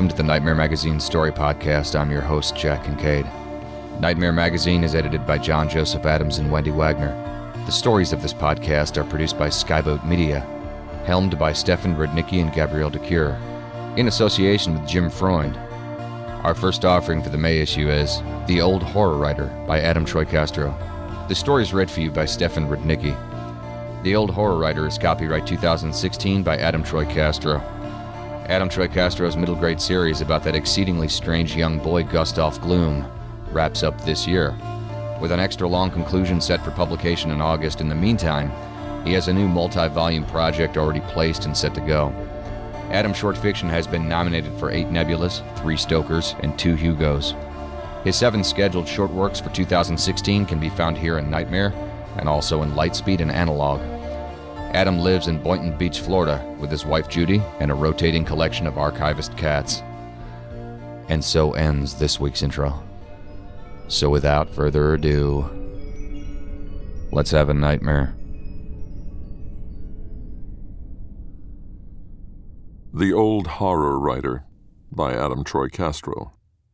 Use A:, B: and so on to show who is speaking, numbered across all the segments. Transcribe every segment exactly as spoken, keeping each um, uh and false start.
A: Welcome to the Nightmare Magazine Story Podcast. I'm your host, Jack Kincaid. Nightmare Magazine is edited by John Joseph Adams and Wendy Wagner. The stories of this podcast are produced by Skyboat Media, helmed by Stefan Rudnicki and Gabrielle DeCure, in association with Jim Freund. Our first offering for the May issue is The Old Horror Writer by Adam Troy Castro. The story is read for you by Stefan Rudnicki. The Old Horror Writer is copyright two thousand sixteen by Adam Troy Castro. Adam Troy Castro's middle grade series about that exceedingly strange young boy Gustav Gloom wraps up this year, with an extra long conclusion set for publication in August. In the meantime, he has a new multi-volume project already placed and set to go. Adam's short fiction has been nominated for eight Nebulas, three Stokers, and two Hugos. His seven scheduled short works for two thousand sixteen can be found here in Nightmare, and also in Lightspeed and Analog. Adam lives in Boynton Beach, Florida, with his wife Judy and a rotating collection of archivist cats. And so ends this week's intro. So without further ado, let's have a nightmare.
B: The Old Horror Writer by Adam Troy Castro.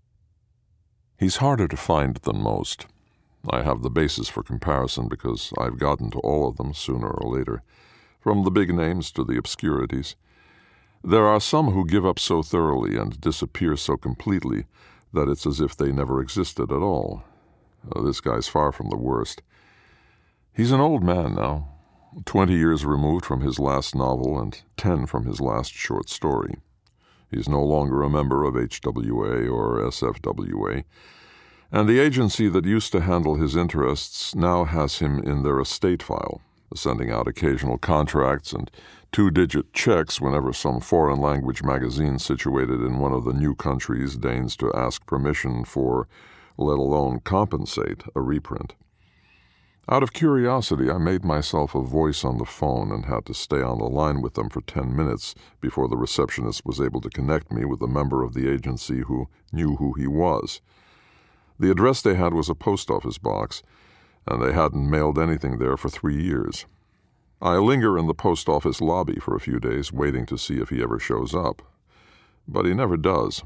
B: He's harder to find than most. I have the basis for comparison because I've gotten to all of them sooner or later, from the big names to the obscurities. There are some who give up so thoroughly and disappear so completely that it's as if they never existed at all. Uh, this guy's far from the worst. He's an old man now, twenty years removed from his last novel and ten from his last short story. He's no longer a member of H W A or S F W A, and the agency that used to handle his interests now has him in their estate file, sending out occasional contracts and two-digit checks whenever some foreign-language magazine situated in one of the new countries deigns to ask permission for, let alone compensate, a reprint. Out of curiosity, I made myself a voice on the phone and had to stay on the line with them for ten minutes before the receptionist was able to connect me with a member of the agency who knew who he was. The address they had was a post office box, and they hadn't mailed anything there for three years. I linger in the post office lobby for a few days, waiting to see if he ever shows up. But he never does.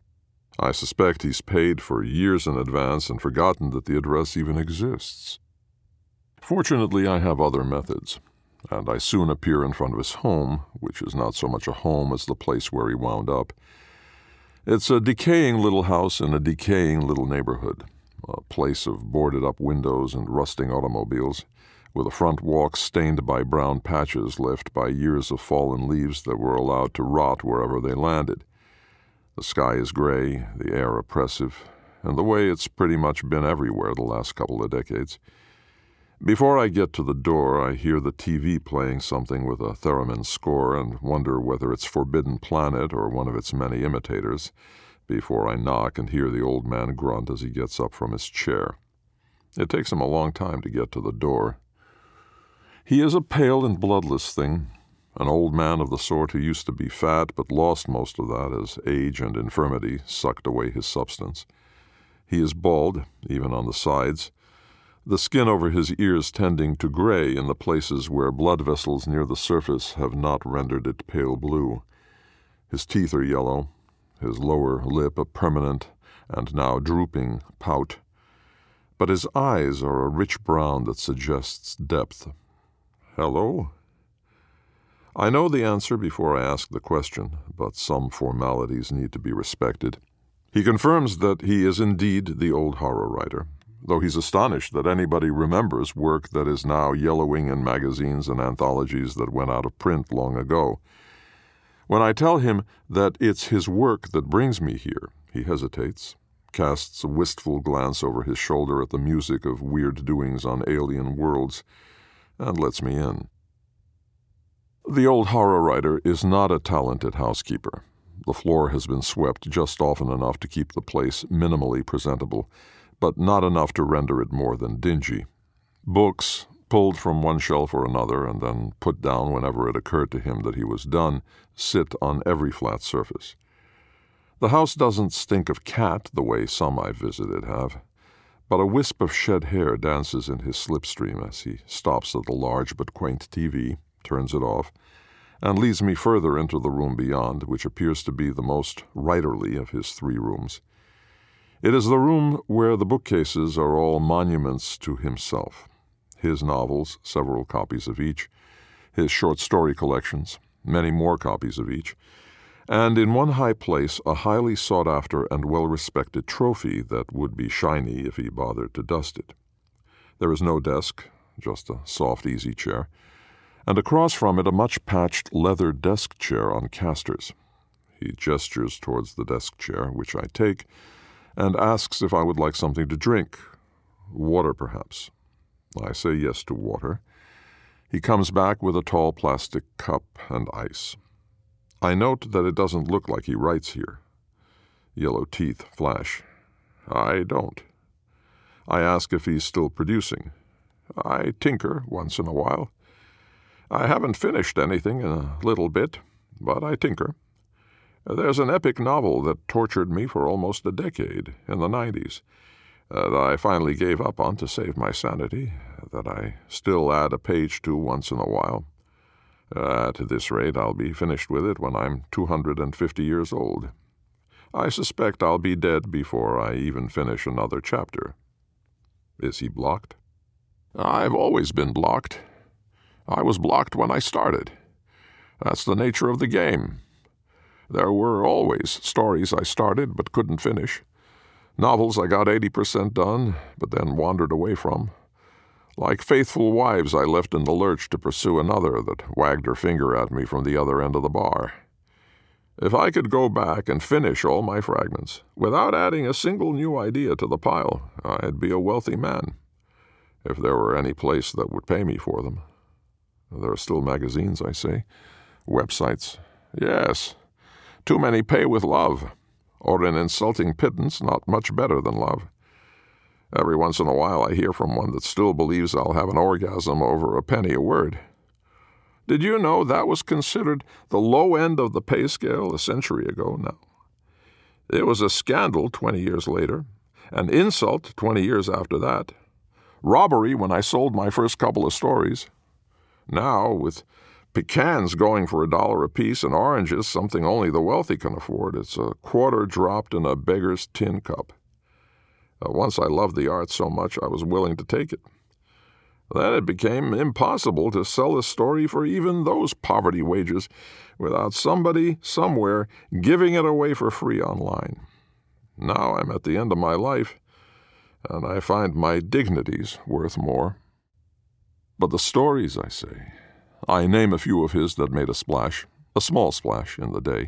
B: I suspect he's paid for years in advance and forgotten that the address even exists. Fortunately, I have other methods, and I soon appear in front of his home, which is not so much a home as the place where he wound up. It's a decaying little house in a decaying little neighborhood, a place of boarded-up windows and rusting automobiles, with a front walk stained by brown patches left by years of fallen leaves that were allowed to rot wherever they landed. The sky is gray, the air oppressive, and the way it's pretty much been everywhere the last couple of decades. Before I get to the door, I hear the T V playing something with a theremin score and wonder whether it's Forbidden Planet or one of its many imitators, before I knock and hear the old man grunt as he gets up from his chair. It takes him a long time to get to the door. He is a pale and bloodless thing, an old man of the sort who used to be fat but lost most of that as age and infirmity sucked away his substance. He is bald, even on the sides, the skin over his ears tending to gray in the places where blood vessels near the surface have not rendered it pale blue. His teeth are yellow, his lower lip a permanent and now drooping pout, but his eyes are a rich brown that suggests depth. Hello? I know the answer before I ask the question, but some formalities need to be respected. He confirms that he is indeed the old horror writer, though he's astonished that anybody remembers work that is now yellowing in magazines and anthologies that went out of print long ago. When I tell him that it's his work that brings me here, he hesitates, casts a wistful glance over his shoulder at the music of weird doings on alien worlds, and lets me in. The old horror writer is not a talented housekeeper. The floor has been swept just often enough to keep the place minimally presentable, but not enough to render it more than dingy. Books, pulled from one shelf or another and then put down whenever it occurred to him that he was done, sit on every flat surface. The house doesn't stink of cat the way some I've visited have, but a wisp of shed hair dances in his slipstream as he stops at the large but quaint T V, turns it off, and leads me further into the room beyond, which appears to be the most writerly of his three rooms. It is the room where the bookcases are all monuments to himself. His novels, several copies of each, his short story collections, many more copies of each, and in one high place a highly sought-after and well-respected trophy that would be shiny if he bothered to dust it. There is no desk, just a soft easy chair, and across from it a much-patched leather desk chair on casters. He gestures towards the desk chair, which I take, and asks if I would like something to drink. Water, perhaps. I say yes to water. He comes back with a tall plastic cup and ice. I note that it doesn't look like he writes here. Yellow teeth flash. I don't. I ask if he's still producing. I tinker once in a while. I haven't finished anything in a little bit, but I tinker. There's an epic novel that tortured me for almost a decade, in the nineties, uh, that I finally gave up on to save my sanity, that I still add a page to once in a while. Uh, at this rate, I'll be finished with it when I'm two hundred fifty years old. I suspect I'll be dead before I even finish another chapter. Is he blocked? I've always been blocked. I was blocked when I started. That's the nature of the game. There were always stories I started but couldn't finish. Novels I got eighty percent done, but then wandered away from. Like faithful wives I left in the lurch to pursue another that wagged her finger at me from the other end of the bar. If I could go back and finish all my fragments, without adding a single new idea to the pile, I'd be a wealthy man. If there were any place that would pay me for them. There are still magazines, I say. Websites. Yes. Too many pay with love, or an insulting pittance not much better than love. Every once in a while I hear from one that still believes I'll have an orgasm over a penny a word. Did you know that was considered the low end of the pay scale a century ago now? It was a scandal twenty years later, an insult twenty years after that, robbery when I sold my first couple of stories. Now, with pecans going for a dollar apiece and oranges, something only the wealthy can afford, it's a quarter dropped in a beggar's tin cup. Uh, once I loved the art so much I was willing to take it. Then it became impossible to sell a story for even those poverty wages without somebody, somewhere, giving it away for free online. Now I'm at the end of my life, and I find my dignity's worth more. But the stories, I say. I name a few of his that made a splash, a small splash in the day.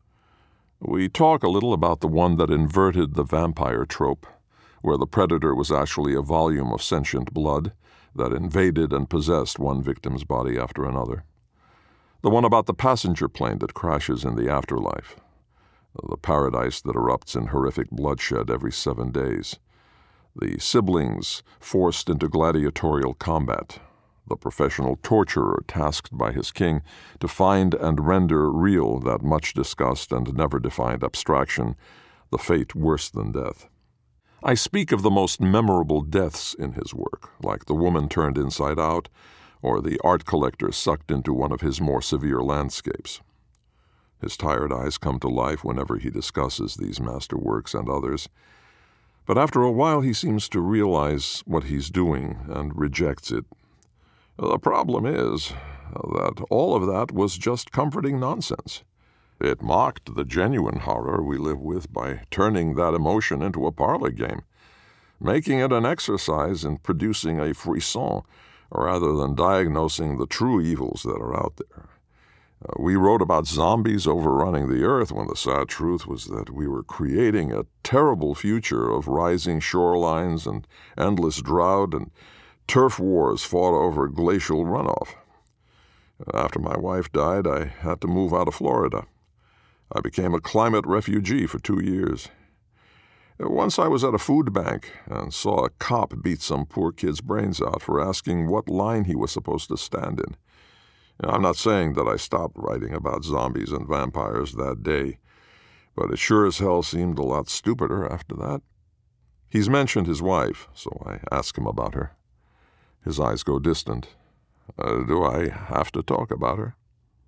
B: We talk a little about the one that inverted the vampire trope, where the predator was actually a volume of sentient blood that invaded and possessed one victim's body after another. The one about the passenger plane that crashes in the afterlife. The paradise that erupts in horrific bloodshed every seven days. The siblings forced into gladiatorial combat. The professional torturer tasked by his king to find and render real that much-discussed and never-defined abstraction, the fate worse than death. I speak of the most memorable deaths in his work, like the woman turned inside out, or the art collector sucked into one of his more severe landscapes. His tired eyes come to life whenever he discusses these masterworks and others, but after a while he seems to realize what he's doing and rejects it. The problem is that all of that was just comforting nonsense. It mocked the genuine horror we live with by turning that emotion into a parlor game, making it an exercise in producing a frisson rather than diagnosing the true evils that are out there. Uh, we wrote about zombies overrunning the earth when the sad truth was that we were creating a terrible future of rising shorelines and endless drought and turf wars fought over glacial runoff. After my wife died, I had to move out of Florida. I became a climate refugee for two years. Once I was at a food bank and saw a cop beat some poor kid's brains out for asking what line he was supposed to stand in. I'm not saying that I stopped writing about zombies and vampires that day, but it sure as hell seemed a lot stupider after that. He's mentioned his wife, so I ask him about her. His eyes go distant. Uh, do I have to talk about her?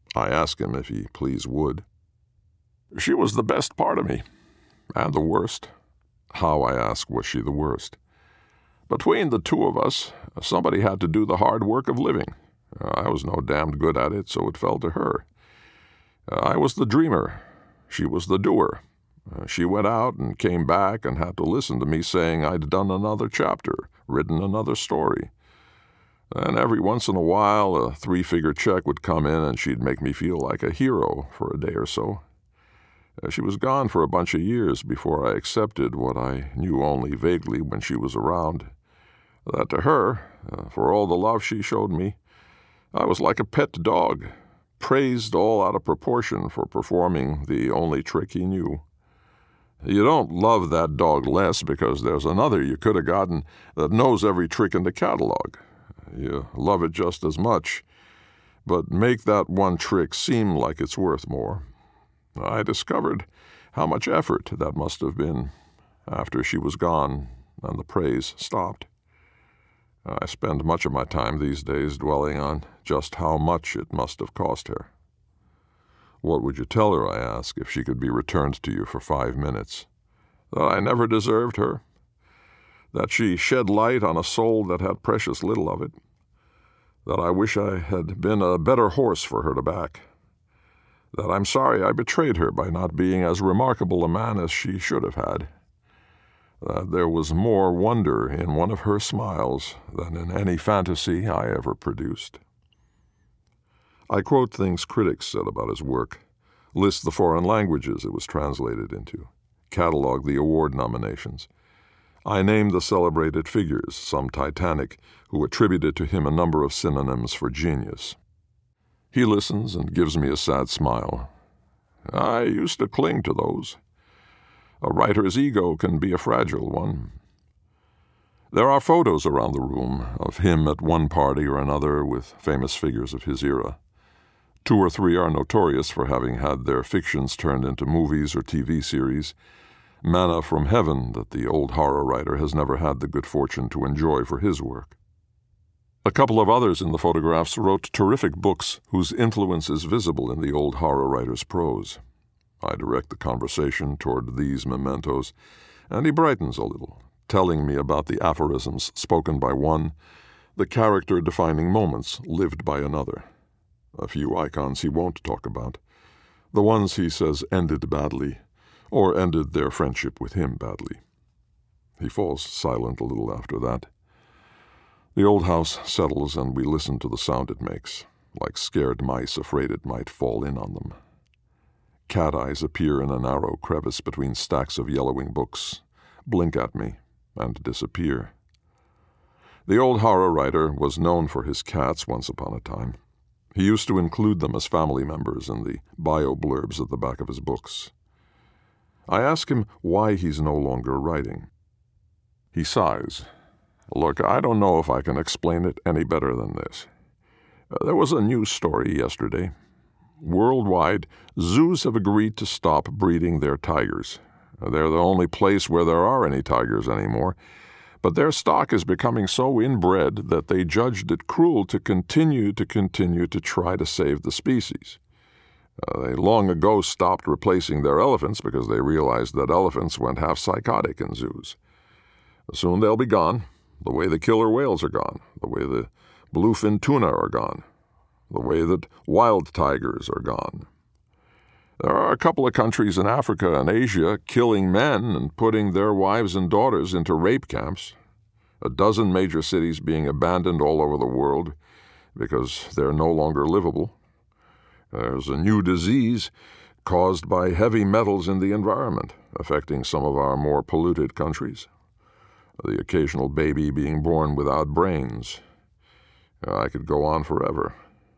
B: I asked him if he please would. She was the best part of me, and the worst. How, I asked, was she the worst? Between the two of us, somebody had to do the hard work of living. I was no damned good at it, so it fell to her. I was the dreamer. She was the doer. She went out and came back and had to listen to me saying I'd done another chapter, written another story. And every once in a while, a three-figure check would come in and she'd make me feel like a hero for a day or so. She was gone for a bunch of years before I accepted what I knew only vaguely when she was around. That to her, uh, for all the love she showed me, I was like a pet dog, praised all out of proportion for performing the only trick he knew. You don't love that dog less because there's another you could have gotten that knows every trick in the catalog. You love it just as much, but make that one trick seem like it's worth more. I discovered how much effort that must have been after she was gone and the praise stopped. I spend much of my time these days dwelling on just how much it must have cost her. What would you tell her, I ask, if she could be returned to you for five minutes? That I never deserved her? That she shed light on a soul that had precious little of it? That I wish I had been a better horse for her to back? That I'm sorry I betrayed her by not being as remarkable a man as she should have had? That there was more wonder in one of her smiles than in any fantasy I ever produced? I quote things critics said about his work, list the foreign languages it was translated into, catalog the award nominations. I name the celebrated figures, some titanic, who attributed to him a number of synonyms for genius. He listens and gives me a sad smile. I used to cling to those. A writer's ego can be a fragile one. There are photos around the room of him at one party or another with famous figures of his era. Two or three are notorious for having had their fictions turned into movies or T V series, manna from heaven that the old horror writer has never had the good fortune to enjoy for his work. A couple of others in the photographs wrote terrific books whose influence is visible in the old horror writer's prose. I direct the conversation toward these mementos, and he brightens a little, telling me about the aphorisms spoken by one, the character-defining moments lived by another. A few icons he won't talk about, the ones he says ended badly, or ended their friendship with him badly. He falls silent a little after that. The old house settles, and we listen to the sound it makes, like scared mice afraid it might fall in on them. Cat eyes appear in a narrow crevice between stacks of yellowing books, blink at me, and disappear. The old horror writer was known for his cats once upon a time. He used to include them as family members in the bio blurbs at the back of his books. I ask him why he's no longer writing. He sighs. Look, I don't know if I can explain it any better than this. Uh, there was a news story yesterday. Worldwide, zoos have agreed to stop breeding their tigers. They're the only place where there are any tigers anymore, but their stock is becoming so inbred that they judged it cruel to continue to continue to try to save the species. Uh, they long ago stopped replacing their elephants because they realized that elephants went half psychotic in zoos. Soon they'll be gone, the way the killer whales are gone, the way the bluefin tuna are gone, the way that wild tigers are gone. There are a couple of countries in Africa and Asia killing men and putting their wives and daughters into rape camps. A dozen major cities being abandoned all over the world because they're no longer livable. There's a new disease caused by heavy metals in the environment, affecting some of our more polluted countries. The occasional baby being born without brains. I could go on forever.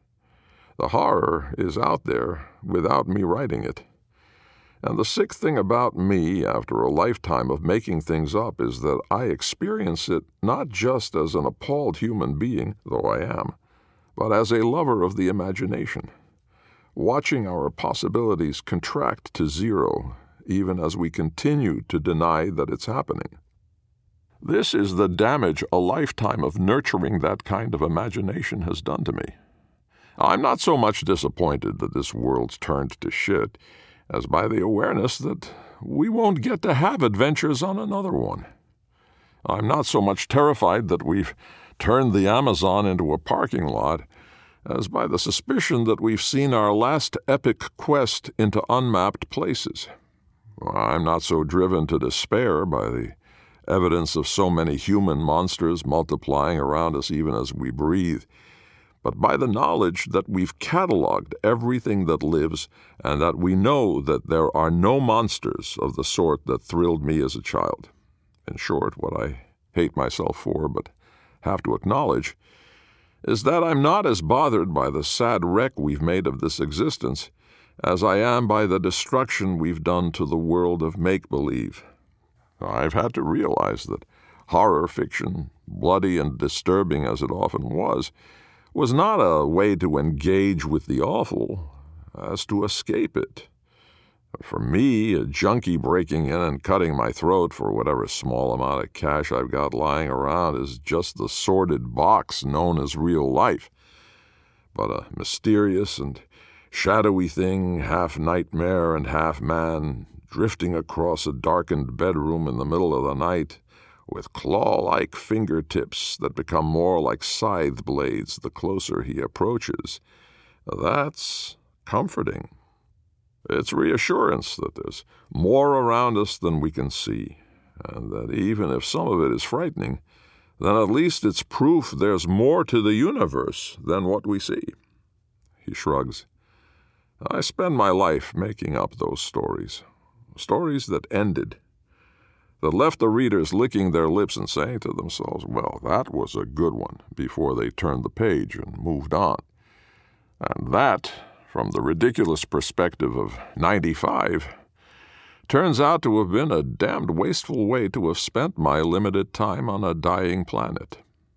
B: The horror is out there without me writing it. And the sick thing about me, after a lifetime of making things up, is that I experience it not just as an appalled human being, though I am, but as a lover of the imagination, watching our possibilities contract to zero, even as we continue to deny that it's happening. This is the damage a lifetime of nurturing that kind of imagination has done to me. I'm not so much disappointed that this world's turned to shit as by the awareness that we won't get to have adventures on another one. I'm not so much terrified that we've turned the Amazon into a parking lot as by the suspicion that we've seen our last epic quest into unmapped places. I'm not so driven to despair by the evidence of so many human monsters multiplying around us even as we breathe, but by the knowledge that we've cataloged everything that lives and that we know that there are no monsters of the sort that thrilled me as a child. In short, what I hate myself for but have to acknowledge is that I'm not as bothered by the sad wreck we've made of this existence as I am by the destruction we've done to the world of make-believe. I've had to realize that horror fiction, bloody and disturbing as it often was, was not a way to engage with the awful, as to escape it. For me, a junkie breaking in and cutting my throat for whatever small amount of cash I've got lying around is just the sordid box known as real life. But a mysterious and shadowy thing, half nightmare and half man, drifting across a darkened bedroom in the middle of the night, with claw-like fingertips that become more like scythe blades the closer he approaches. That's comforting. It's reassurance that there's more around us than we can see, and that even if some of it is frightening, then at least it's proof there's more to the universe than what we see. He shrugs. I spend my life making up those stories. Stories that ended, that left the readers licking their lips and saying to themselves, well, that was a good one, before they turned the page and moved on. And that, from the ridiculous perspective of ninety-five, turns out to have been a damned wasteful way to have spent my limited time on a dying planet.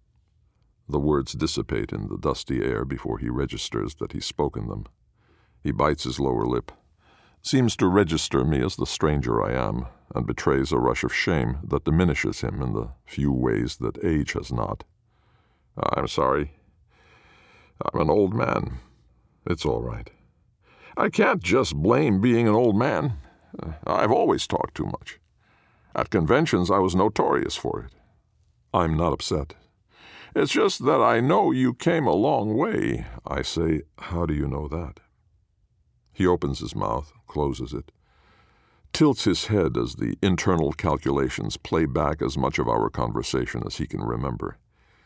B: The words dissipate in the dusty air before he registers that he's spoken them. He bites his lower lip, seems to register me as the stranger I am, and betrays a rush of shame that diminishes him in the few ways that age has not. I'm sorry. I'm an old man. It's all right. I can't just blame being an old man. I've always talked too much. At conventions, I was notorious for it. I'm not upset. It's just that I know you came a long way. I say, how do you know that? He opens his mouth, closes it, tilts his head as the internal calculations play back as much of our conversation as he can remember.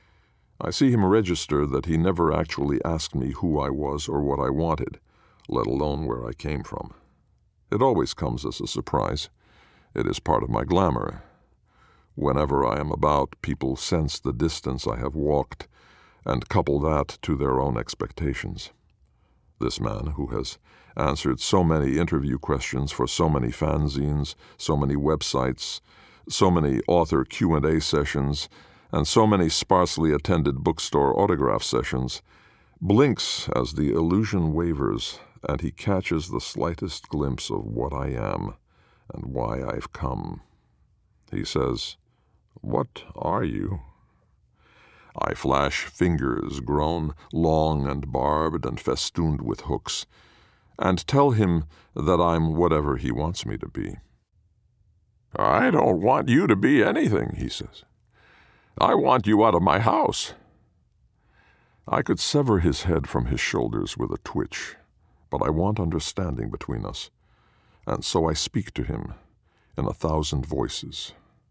B: I see him register that he never actually asked me who I was or what I wanted, let alone where I came from. It always comes as a surprise. It is part of my glamour. Whenever I am about, people sense the distance I have walked and couple that to their own expectations. This man, who has answered so many interview questions for so many fanzines, so many websites, so many author Q and A sessions, and so many sparsely attended bookstore autograph sessions, blinks as the illusion wavers and he catches the slightest glimpse of what I am and why I've come. He says, "What are you?" I flash fingers grown long and barbed and festooned with hooks, and tell him that I'm whatever he wants me to be. "I don't want you to be anything," he says. "I want you out of my house." I could sever his head from his shoulders with a twitch, but I want understanding between us, and so I speak to him in a thousand voices.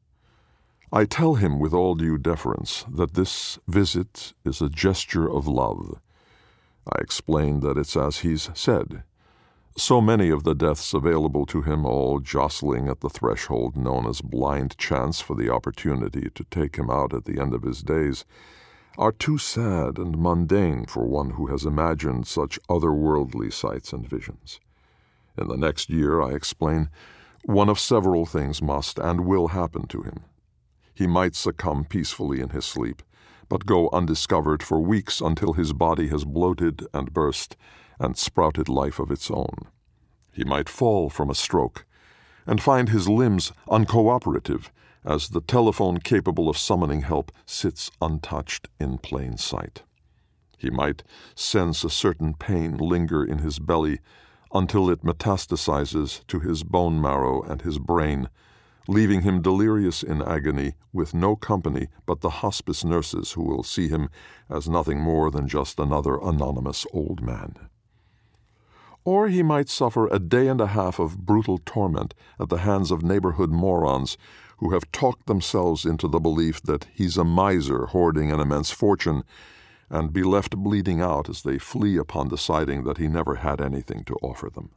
B: I tell him with all due deference that this visit is a gesture of love. I explain that it's as he's said. So many of the deaths available to him, all jostling at the threshold known as blind chance for the opportunity to take him out at the end of his days, are too sad and mundane for one who has imagined such otherworldly sights and visions. In the next year, I explain, one of several things must and will happen to him. He might succumb peacefully in his sleep, but go undiscovered for weeks until his body has bloated and burst and sprouted life of its own. He might fall from a stroke and find his limbs uncooperative as the telephone capable of summoning help sits untouched in plain sight. He might sense a certain pain linger in his belly until it metastasizes to his bone marrow and his brain, leaving him delirious in agony with no company but the hospice nurses who will see him as nothing more than just another anonymous old man. Or he might suffer a day and a half of brutal torment at the hands of neighborhood morons who have talked themselves into the belief that he's a miser hoarding an immense fortune, and be left bleeding out as they flee upon deciding that he never had anything to offer them.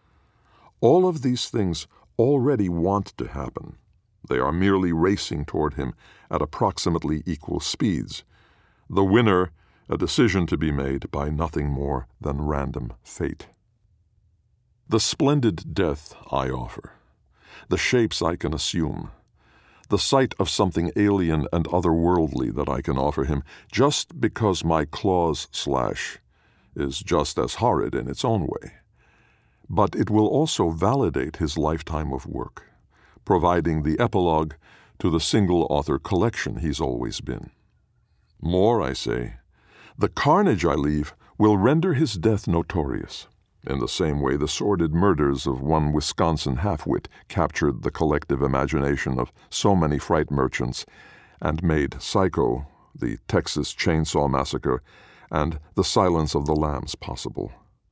B: All of these things already want to happen. They are merely racing toward him at approximately equal speeds. The winner, a decision to be made by nothing more than random fate. The splendid death I offer, the shapes I can assume, the sight of something alien and otherworldly that I can offer him, just because my claws slash is just as horrid in its own way. But it will also validate his lifetime of work, providing the epilogue to the single-author collection he's always been. More, I say, the carnage I leave will render his death notorious, in the same way the sordid murders of one Wisconsin half-wit captured the collective imagination of so many fright merchants and made Psycho, the Texas Chainsaw Massacre, and The Silence of the Lambs possible.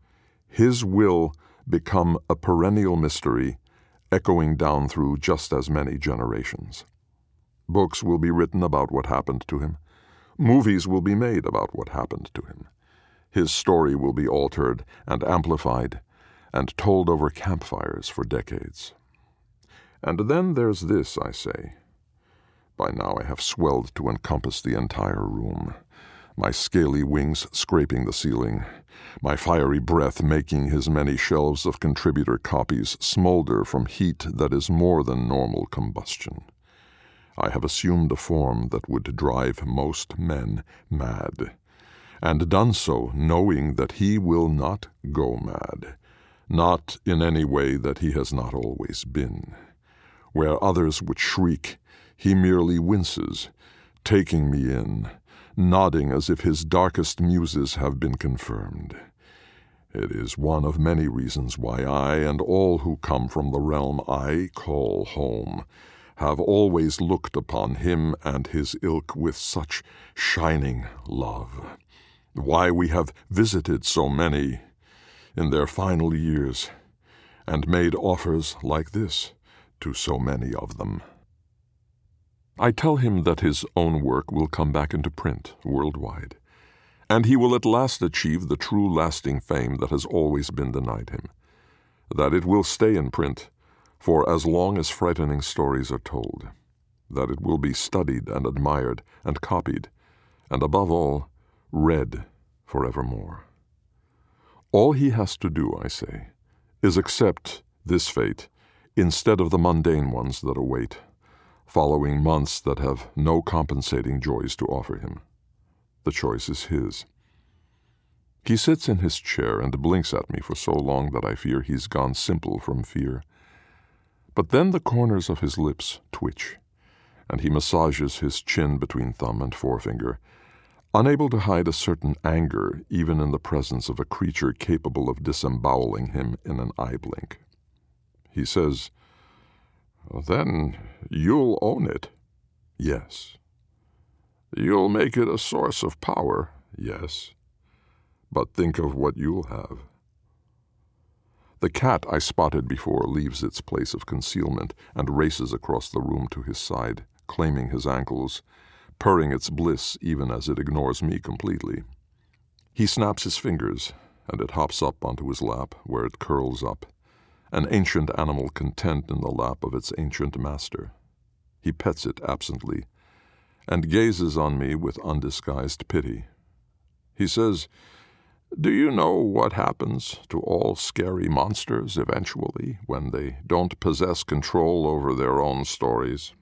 B: His will become a perennial mystery, echoing down through just as many generations. Books will be written about what happened to him. Movies will be made about what happened to him. His story will be altered and amplified and told over campfires for decades. And then there's this, I say. By now I have swelled to encompass the entire room, my scaly wings scraping the ceiling, my fiery breath making his many shelves of contributor copies smolder from heat that is more than normal combustion. I have assumed a form that would drive most men mad, and done so knowing that he will not go mad, not in any way that he has not always been. Where others would shriek, he merely winces, taking me in, nodding as if his darkest muses have been confirmed. It is one of many reasons why I and all who come from the realm I call home have always looked upon him and his ilk with such shining love. Why we have visited so many in their final years and made offers like this to so many of them. I tell him that his own work will come back into print worldwide, and he will at last achieve the true lasting fame that has always been denied him, that it will stay in print for as long as frightening stories are told, that it will be studied and admired and copied, and above all, read forevermore. All he has to do, I say, is accept this fate instead of the mundane ones that await, following months that have no compensating joys to offer him. The choice is his. He sits in his chair and blinks at me for so long that I fear he's gone simple from fear. But then the corners of his lips twitch, and he massages his chin between thumb and forefinger, unable to hide a certain anger even in the presence of a creature capable of disemboweling him in an eye blink. He says, "Then you'll own it." "Yes." "You'll make it a source of power." "Yes." "But think of what you'll have." The cat I spotted before leaves its place of concealment and races across the room to his side, claiming his ankles, purring its bliss even as it ignores me completely. He snaps his fingers, and it hops up onto his lap, where it curls up, an ancient animal content in the lap of its ancient master. He pets it absently, and gazes on me with undisguised pity. He says, "Do you know what happens to all scary monsters eventually when they don't possess control over their own stories?"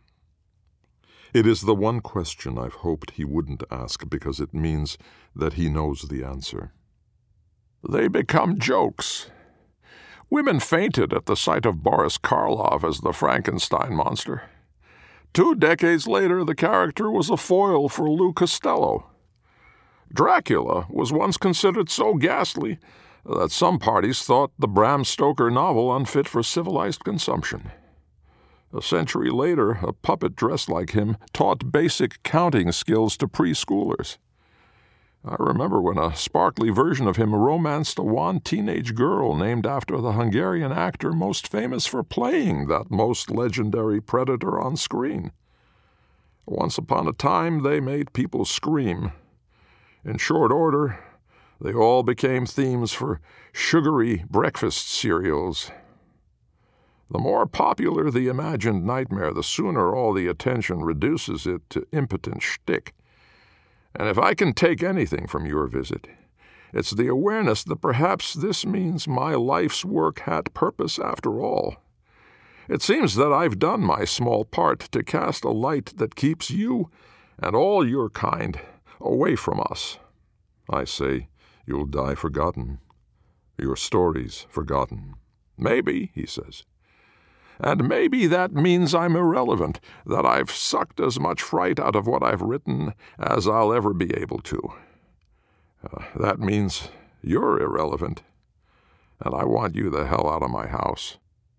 B: It is the one question I've hoped he wouldn't ask because it means that he knows the answer. "They become jokes. Women fainted at the sight of Boris Karloff as the Frankenstein monster. Two decades later, the character was a foil for Lou Costello. Dracula was once considered so ghastly that some parties thought the Bram Stoker novel unfit for civilized consumption. A century later, a puppet dressed like him taught basic counting skills to preschoolers. I remember when a sparkly version of him romanced a wan teenage girl named after the Hungarian actor most famous for playing that most legendary predator on screen. Once upon a time, they made people scream. In short order, they all became themes for sugary breakfast cereals. The more popular the imagined nightmare, the sooner all the attention reduces it to impotent shtick. And if I can take anything from your visit, it's the awareness that perhaps this means my life's work had purpose after all. It seems that I've done my small part to cast a light that keeps you and all your kind away from us. I say, you'll die forgotten, your stories forgotten. Maybe, he says. And maybe that means I'm irrelevant, that I've sucked as much fright out of what I've written as I'll ever be able to. Uh, that means you're irrelevant, and I want you the hell out of my house.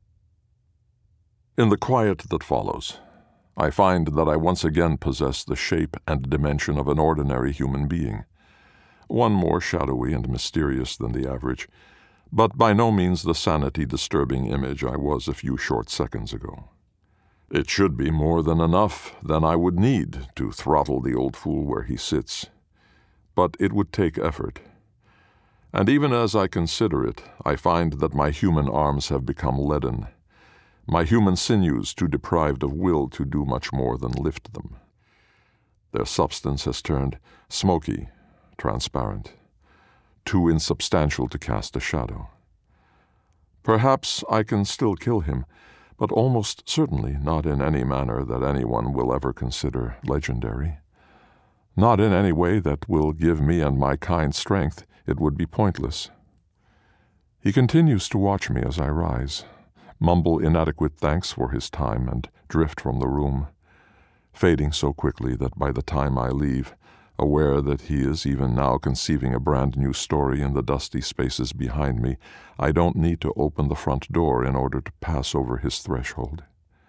B: In the quiet that follows, I find that I once again possess the shape and dimension of an ordinary human being, one more shadowy and mysterious than the average, but by no means the sanity-disturbing image I was a few short seconds ago. It should be more than enough than I would need to throttle the old fool where he sits, but it would take effort. And even as I consider it, I find that my human arms have become leaden, my human sinews too deprived of will to do much more than lift them. Their substance has turned smoky, transparent, too insubstantial to cast a shadow. Perhaps I can still kill him, but almost certainly not in any manner that anyone will ever consider legendary. Not in any way that will give me and my kind strength. It would be pointless. He continues to watch me as I rise, mumble inadequate thanks for his time, and drift from the room, fading so quickly that by the time I leave, aware that he is even now conceiving a brand new story in the dusty spaces behind me, I don't need to open the front door in order to pass over his threshold.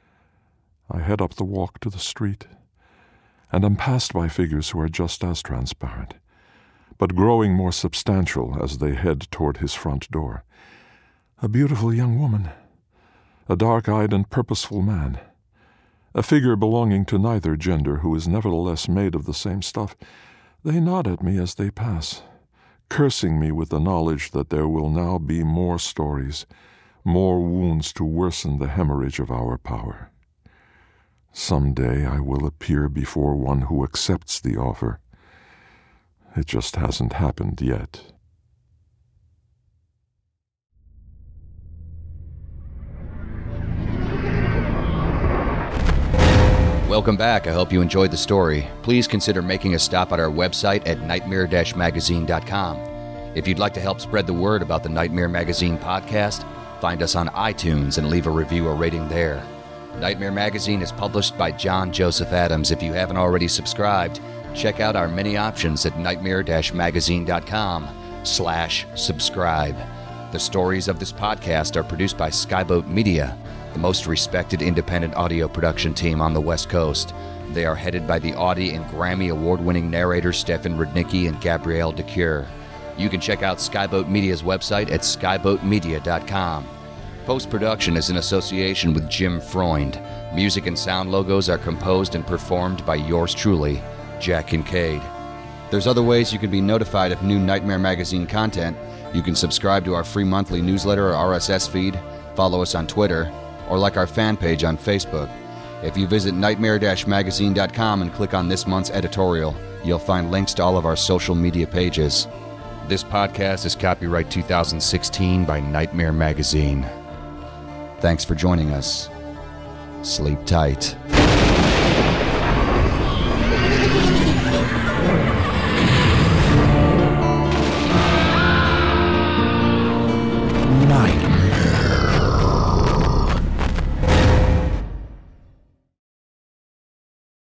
B: I head up the walk to the street, and am passed by figures who are just as transparent, but growing more substantial as they head toward his front door. A beautiful young woman, a dark-eyed and purposeful man, a figure belonging to neither gender who is nevertheless made of the same stuff. They nod at me as they pass, cursing me with the knowledge that there will now be more stories, more wounds to worsen the hemorrhage of our power. Some day I will appear before one who accepts the offer. It just hasn't happened yet.
A: Welcome back. I hope you enjoyed the story. Please consider making a stop at our website at nightmare dash magazine dot com. If you'd like to help spread the word about the Nightmare Magazine podcast, find us on iTunes and leave a review or rating there. Nightmare Magazine is published by John Joseph Adams. If you haven't already subscribed, check out our many options at nightmare dash magazine dot com slash subscribe. The stories of this podcast are produced by Skyboat Media, the most respected independent audio production team on the West Coast. They are headed by the Audie and Grammy award-winning narrators Stefan Rudnicki and Gabrielle DeCure. You can check out Skyboat Media's website at skyboat media dot com. Post-production is in association with Jim Freund. Music and sound logos are composed and performed by yours truly, Jack Kincaid. There's other ways you can be notified of new Nightmare Magazine content. You can subscribe to our free monthly newsletter or R S S feed, follow us on Twitter, or like our fan page on Facebook. If you visit nightmare dash magazine dot com and click on this month's editorial, you'll find links to all of our social media pages. This podcast is copyright two thousand sixteen by Nightmare Magazine. Thanks for joining us. Sleep tight.